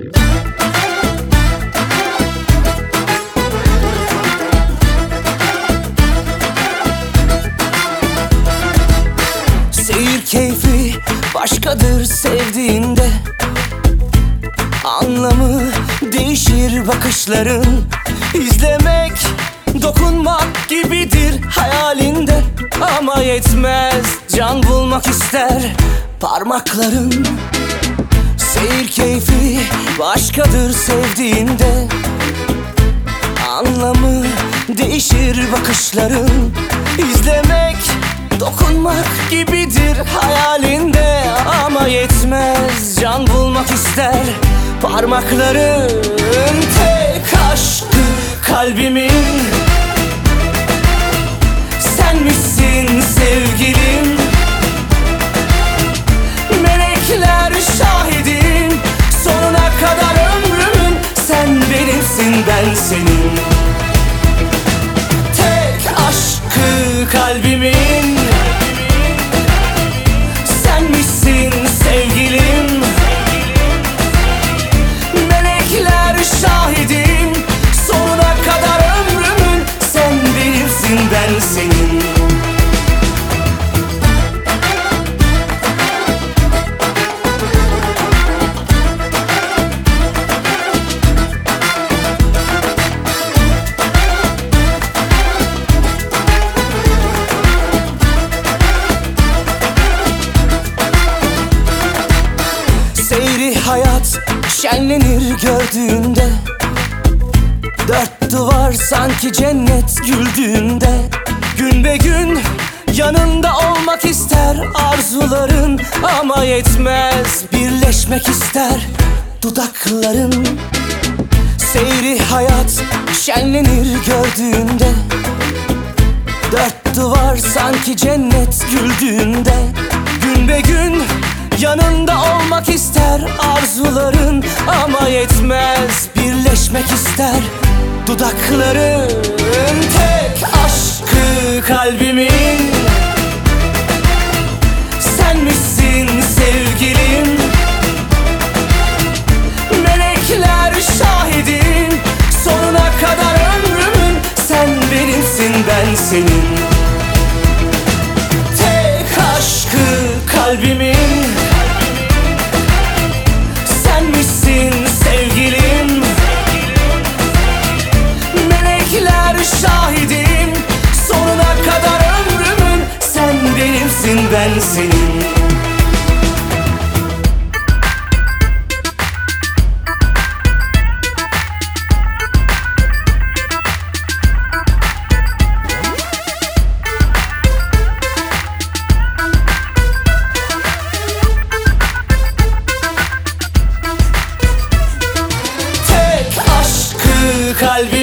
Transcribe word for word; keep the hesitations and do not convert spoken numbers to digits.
Seyir keyfi başkadır sevdiğinde, anlamı değişir bakışların. İzlemek, dokunmak gibidir hayalinde, ama yetmez, can bulmak ister parmakların. Seyir keyfi başkadır sevdiğinde, anlamı değişir bakışların. İzlemek, dokunmak gibidir hayalinde, ama yetmez, can bulmak ister parmakların. Tek aşkı kalbimin sen misin sevgilim? Melekler şahidim, sonuna kadar ömrümün sen benimsin, ben senin. Tek aşkı kalbimin sen misin sevgilim? Melekler şahidim, sonuna kadar ömrümün sen benimsin, ben senin. Seyri hayat şenlenir gördüğünde, dört duvar sanki cennet güldüğünde. Gün be gün yanında olmak ister arzuların, ama yetmez, birleşmek ister dudakların. Seyri hayat şenlenir gördüğünde, dört duvar sanki cennet güldüğünde. Gün be gün yanında olmak ister arzuların, ama yetmez, birleşmek ister dudakların. Tek aşkı kalbimin sen misin sevgilim? Melekler şahidim, sonuna kadar ömrümün sen benimsin, ben senin. Tek aşkı kalbimin sen misin sevgilim? Melekler şahidim, sonuna kadar ömrümün sen benimsin, ben senin. Kalbim